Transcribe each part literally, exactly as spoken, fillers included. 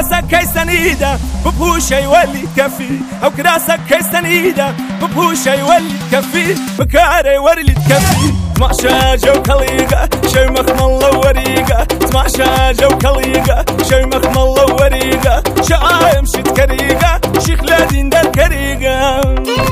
كراسة كيسنيدة ببوشة يولي تكفي، أو كراسة كيسنيدة ببوشة يولي تكفي، بكاري ورلي تكفي. تماشى جو كليقة شي مخمل وريقة، تماشى جو كليقة شي مخمل وريقة، شايم شي تكريقة شي خلادين دار كريقة.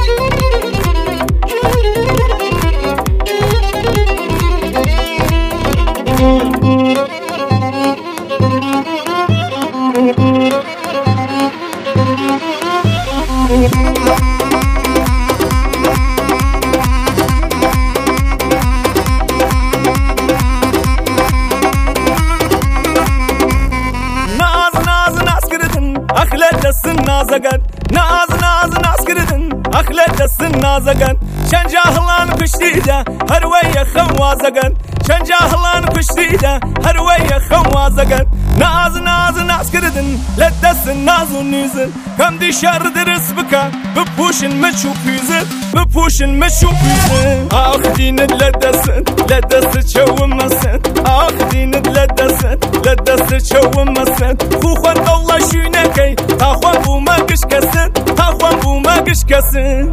أخلد السنازقن ناز ناز ناس كردن، أخلد السنازقن شن جاهلان كشتيده هروية خوازقن، شن جاهلان كشتيده هروية خوازقن. ناز ناز ناس كردن لدس الناز ونيزن، كم دي شر درس بكا ببوشن مشو بيزن، ببوشن مشو بيزن. آخدين لدسن لدس شو مسن، آخدين لدسن لدس شو مسن. خوخن الله شونكي تاخوان بو ما قش كسن، تاخوان بو ما قش كسن.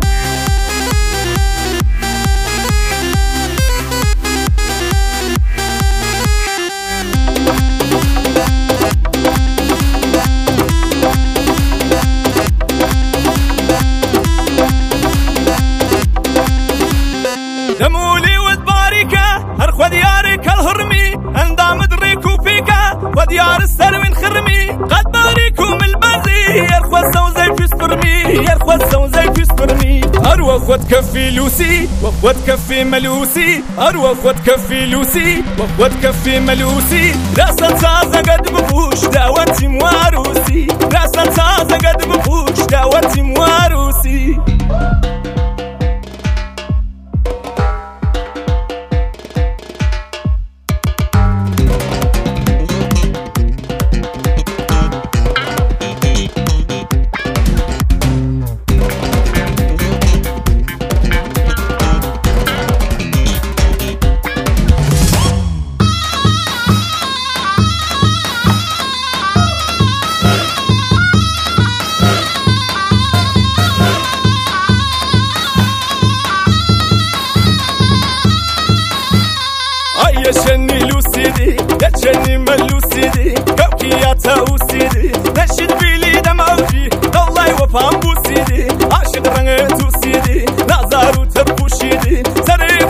دمولي ودباريكا هرخو ديارك الهرمي، اندام دريكو فيكا وديار السروين خرمي. قد باريكم البازي يرخو السوزي في سفرمي، يرخو السوزي في سفرمي. اروى خود كفي لوسي وخود كفي ملوسي، اروى خود كفي لوسي وخود كفي ملوسي. راسا تازا قد بفوش داوتي مواروسي، راسا تازا قد بفوش داوتي مواروسي. يشني لوسيدي يشني ملوسيدي كوكياتا وسيدي نشد بيلي دموجي والله وفام بوسيدي عاشق رنغتو سيدي نازارو تربوشيدي سري